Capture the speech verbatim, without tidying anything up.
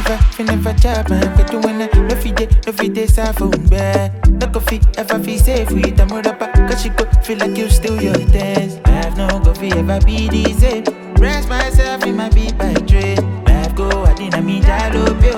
never, fi never chop man. But you wanna, no fi day, no fi day, sa phone bad. No coffee, ever feel safe with a murder. Cause she go feel like you still your test. Life no go fi ever be the same. Rest myself in my beat by trade. Life go, I didn't mean jalo pio.